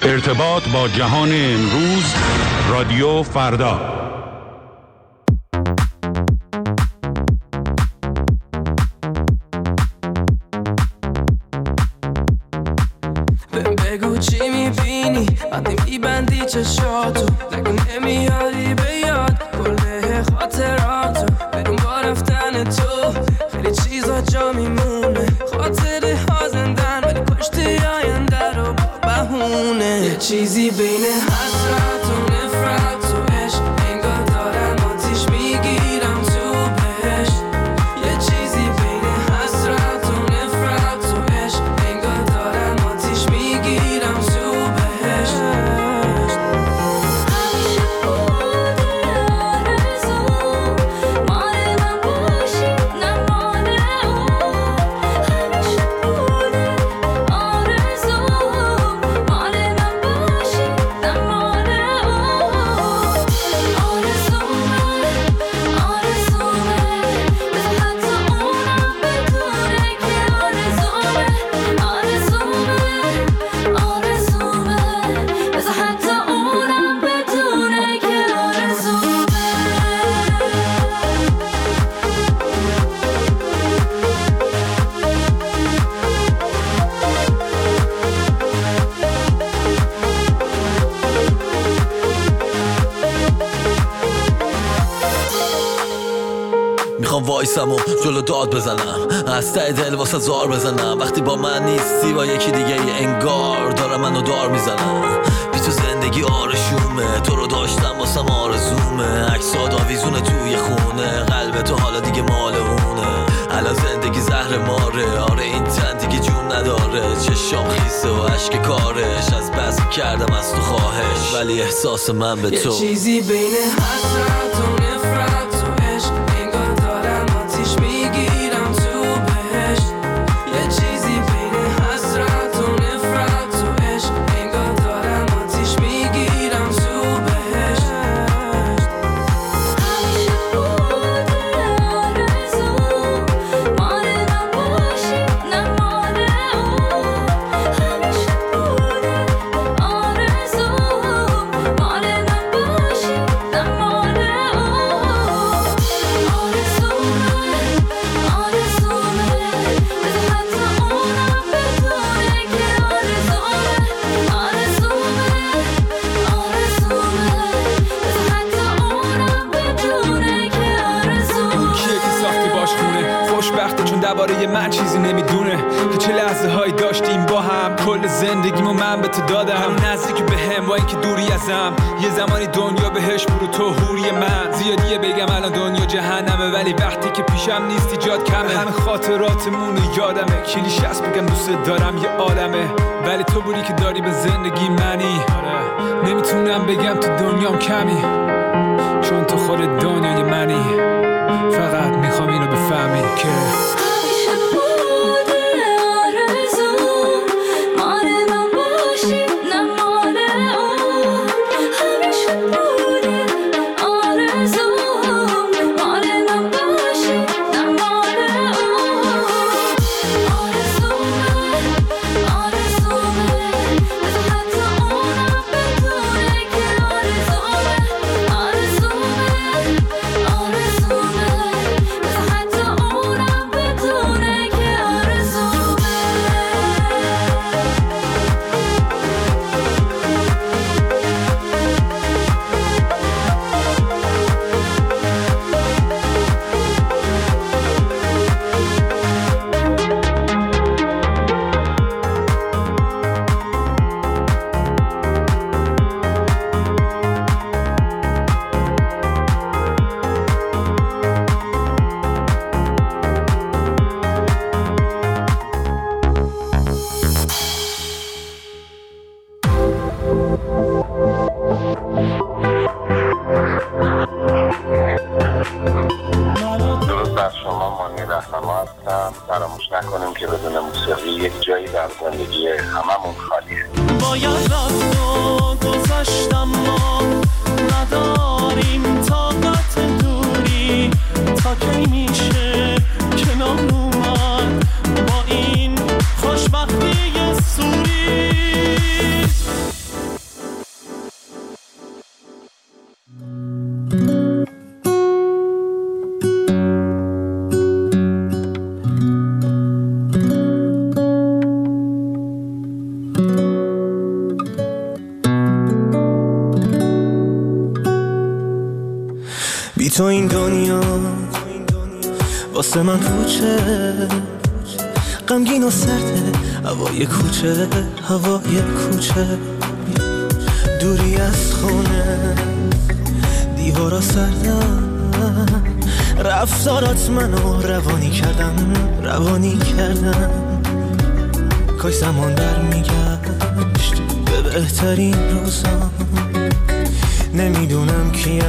ارتباط با جهان امروز، رادیو فردا. بگو چی میبینی وقتی میبندی چشاتو، نگو نمیاری به یاد کل خاطراتو. بدون با رفتن تو خیلی چیزا جا میمونه، خاطره ها زندن ولی کشتی آینده رو با بهونه. یه چیزی بین حسرت و نفرت و عشق، انگار دارم آتیش میگیرم تو بهشت. یه چیزی بین حسرت و نفرت و عشق، انگار دارم آتیش میگیرم تو بهشت. همیشه بوده آرزوم مال من باشی نه مال اون. همیشه بوده آرزوم مال من باشی نه مال اون. آرزومه بذار حتی اونم بدونه که آرزومه. بذار حتی اونم بدونه که آرزومه. میخوام وایسم و جلو داد بزنم، از ته دل واسه زار بزنم. وقتی با من نیستی با یکی دیگه انگار دارم منو دار میزنم. بی تو زندگی آرشومه، تو رو داشتم واسم آرزومه. عکسات آویزونه توی خونه، قلب تو حالا دیگه مال اونه. الان زندگی زهر ماره، آره این تن دیگه جون نداره. چشام خیسه و عشق کارش، از بس کردم از تو خواهش، ولی احساس من به تو. یه چیزی بین حسرت و نفرت و عشق، انگار دارم آتیش میگیرم تو بهشت. یه چیزی بین حسرت و نفرت و عشق، انگار دارم آتیش میگیرم تو بهشت. همیشه بوده آرزوم مال من باشی نه مال اون. همیشه بوده آرزوم مال من باشی نه مال اون. آرزومه بذار حتی اونم بدونه که آرزومه. بذار حتی اونم بدونه که آرزومه. کیه که ساختی باش خونه خوشبخته چون درباره من چیزی نمیدونه که چه لحظه هایی داشتیم با هم. کل زندگیمو من به تو دادم، هم نزدیک به هم با اینکه دوری ازم. یه زمانی دنیا بهش برو تو حوری من. زیادیه بگم الان دنیا جهنمه، ولی وقتی که پیشم نیستی جات کمه. همه خاطراتمون یادمه، کلیشه است بگم دوست دارم یه عالمه، ولی تو بودی که داری به زندگی منی. نمیتونم بگم تو دنیام کمی، چون تو خود دنیای منی. فقط میخوام اینو بفهمی که همیشه بوده آرزوم مال من باشی نه مال اون. همیشه بوده آرزوم مال من باشی نه مال اون. آرزومه بذار حتی اونم بدونه که آرزومه. بذار حتی اونم بدونه که آرزومه. درود بر شما، مانی رهنما هستم. فراموش نکنیم که بدون موسیقی یک جایی در زندگی هممون خالیه. باید رفت و گذاشتم، ما نداریم طاقت دوری. تا کی میشه کنار اومد با این خوشبختی سوری؟ تو این دنیا واسه من پوچه، غمگین و سرده هوای کوچه، هوای کوچه. دوری از خونه دیوارا سردن، رفتارات منو روانی کردن، روانی کردن. کاش زمان برمیگشت به بهترین روزام. نمیدونم کیم،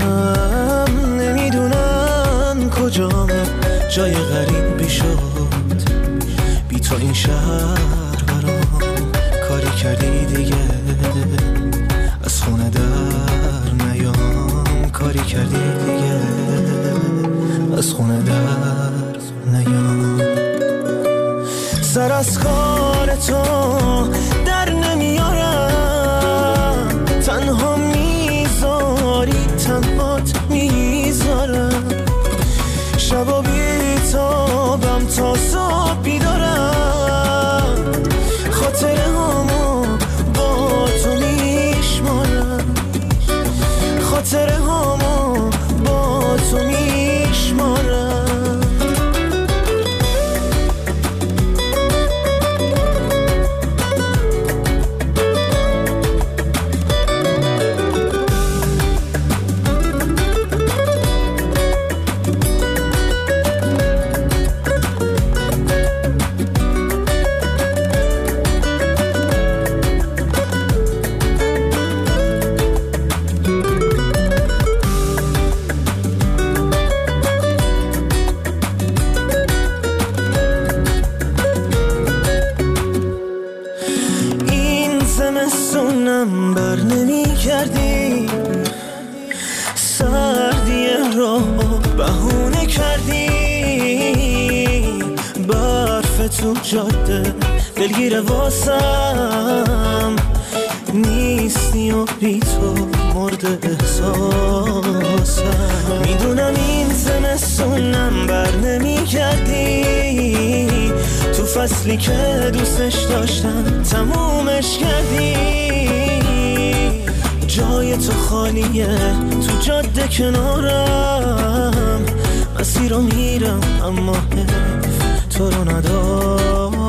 نمیدونم کجام، جای غریبی شد بی تو این شهر برام. کاری کردی دیگه از خونه در نیام، کاری کردی دیگه از خونه در نیام. سر از کار تو در نمیارم، تنها میذاری تنهات میذارم. شبا بیتابم تا صبح بیدارم، خاطره هامو با تو میشمارم، خاطره هامو با تو میشمارم. بر نمی کردی، سردی رو بهونه کردی. برف تو جاده دلگیر واسم نیستی و بی تو مرد احساسم. میدونم این زمستونم بر نمی کردی، تو فصلی که دوستش داشتم تمومش کردی. جای تو خالیه تو جاده کنارم، مسیر رو میرم اما حیف تو رو ندارم.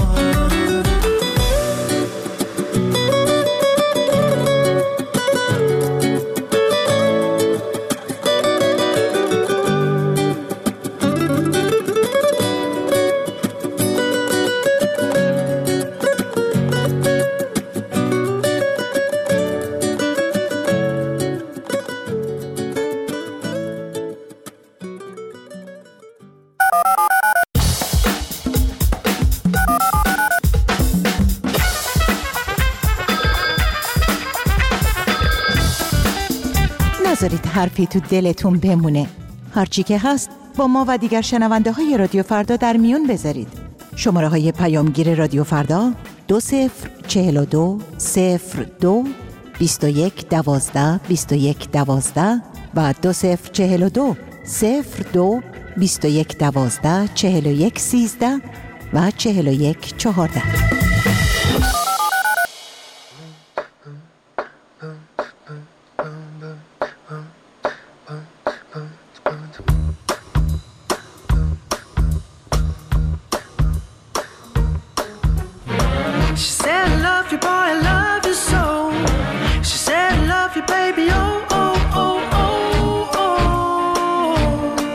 نذارید حرفی تو دلتون بمونه. هرچی که هست با ما و دیگر شنونده های رادیو فردا در میون بذارید. شماره های پیامگیر رادیو فردا 2042 02 21 12 21 12 و 2042 02 21 12 41 13 و 41 14.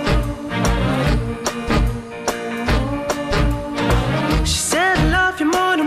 More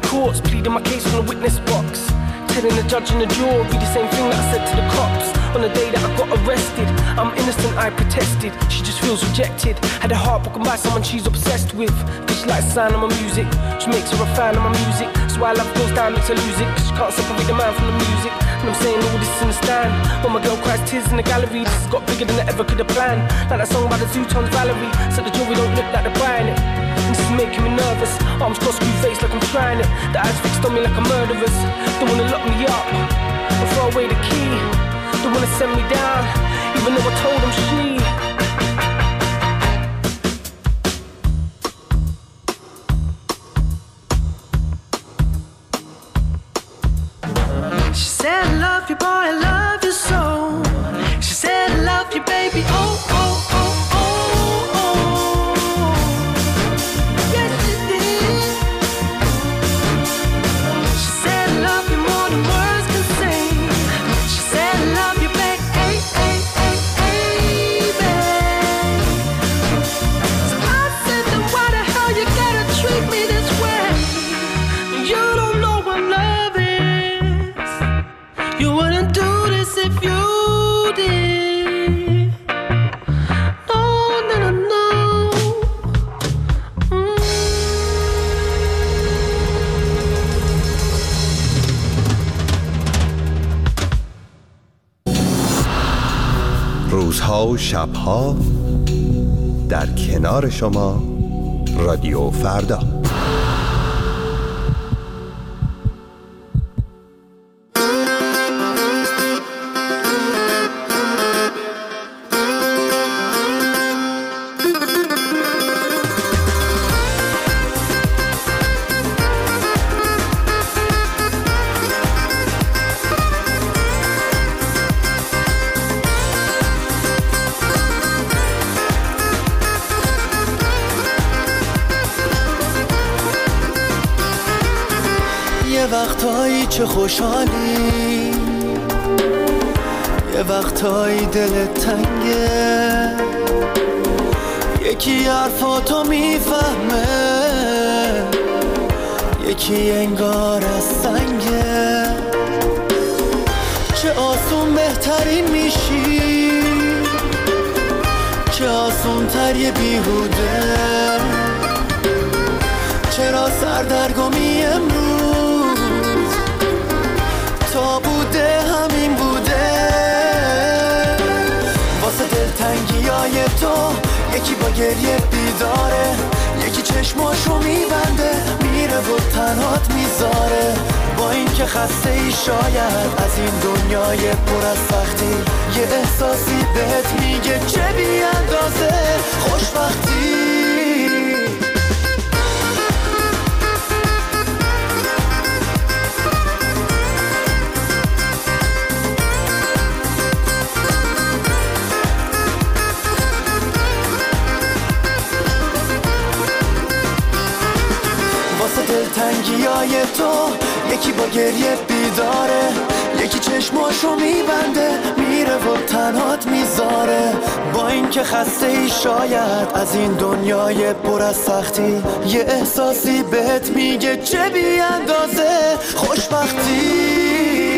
courts, pleading my case from the witness box. Telling the judge and the jury the same thing that I said to the cops on the day that I got arrested. I'm innocent, I protested. She just feels rejected. Had her heart broken by someone she's obsessed with. Cause she likes the sound of my music. She makes her a fan of my music. So why love goes down, makes her lose it. Cause she can't separate the man from the music. And I'm saying all this in the stand. When my girl cries tears in the gallery, this has got bigger than I ever could have planned. Like that song by the Zootons, Valerie. So the jury don't look like they're buying it. And this is making me nervous. Arms crossed, screw face like I'm trying it. The eyes fixed on me like a murderer's. Don't wanna lock me up or throw away the key. Don't wanna send me down, even though I told him She said I love you, boy, I love you so. She said I love you, baby, oh, oh, oh, oh, oh. Yes, she did. She said I love you more than words can say. She said I love you, baby, ay, ay, ay, ay, babe. So I said, then why the hell you gotta treat me this way? You don't know what love is. You wouldn't do this if you did. No, no, no, no. روزها و شبها در کنار شما رادیو فردا. یه وقتایی چه خوشحالی، یه وقتایی دلت تنگه، یکی حرفاتو میفهمه، یکی انگار از سنگه. چه آسون بهترین میشی، چه آسون تر یه بیهوده. چرا سردرگمی امروز تا بوده همین بوده. واسه دلتنگیای تو یکی با گریه بیداره، یکی چشماشو میبنده میره و تنهات میذاره. با این که خسته ای شاید از این دنیای پر از سختی، یه احساسی بهت میگه چه بی اندازه خوشبختی. دلتنگیای تو یکی با گریه بیداره، یکی چشماشو میبنده میره و تنهات میذاره. با این که خسته ای شاید از این دنیای پر از سختی، یه احساسی بهت میگه چه بی اندازه خوشبختی.